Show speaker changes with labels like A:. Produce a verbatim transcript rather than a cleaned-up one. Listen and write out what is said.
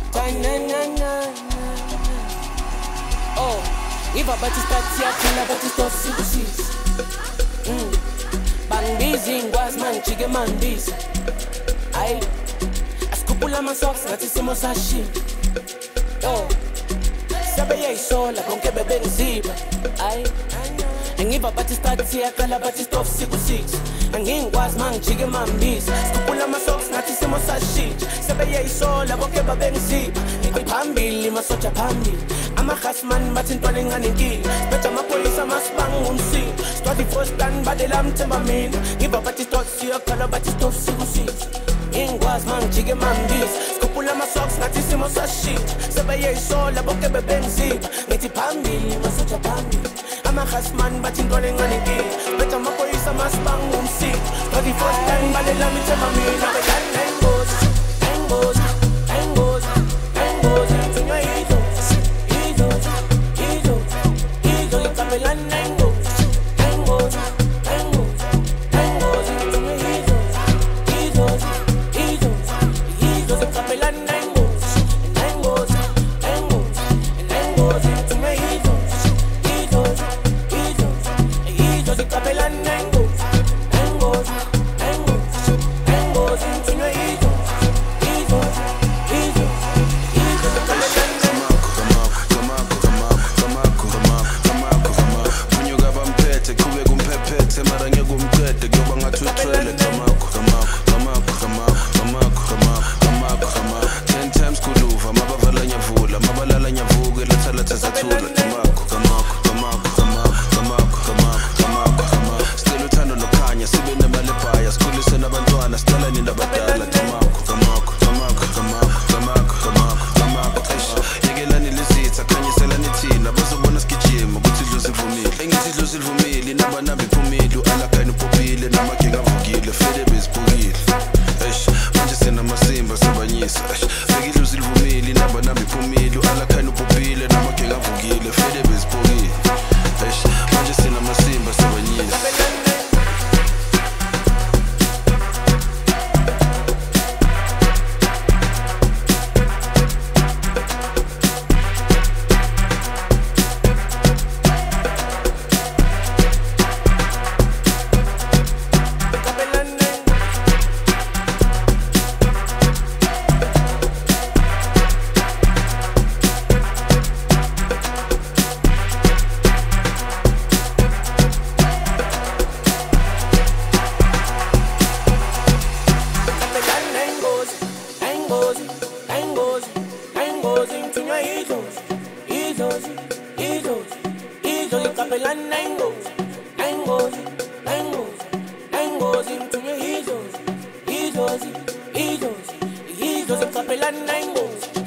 A: Oh, iba bathi isikhathi siyaphila bathi isitofu sikusisa. Mm. Bangibizi ngikwazi mangijike mangibiza. Ayi, asikhuphula ama-socks ngathi isimo sashintsha. Oh, sabe yayisola konke bebengiziba. Ayi, angiva bathi isikhathi siyaqala bathi isitofu sikusisa. Angingikwazi mangijike mangibiza. Asikhuphula ama-socks ngathi isimo sashintsha. Sabe yayisola konke bebengiziba. Phambili masoja phambili amakhasman bathi intwana encane inkinga siphethe amaphoyisa masibanga umsindo sitwala ifostan badela mthemba mina ngiva bathi isitofu siyakhala bathi isitofu sikusisa ngingikwazi mangijike mambisa sikhuphula ama-socks ngathi isimo sashintsha sebeyeyisola bonke bebengiziba ngithi phambili masoja phambili amakhasman bathi intwana encane inkinga siphethe amaphoyisa masibanga umsindo sitwala ifostan badela mthemba mina bedlala ingozi ingozi Idols, idols, idols, idols, idols, idols,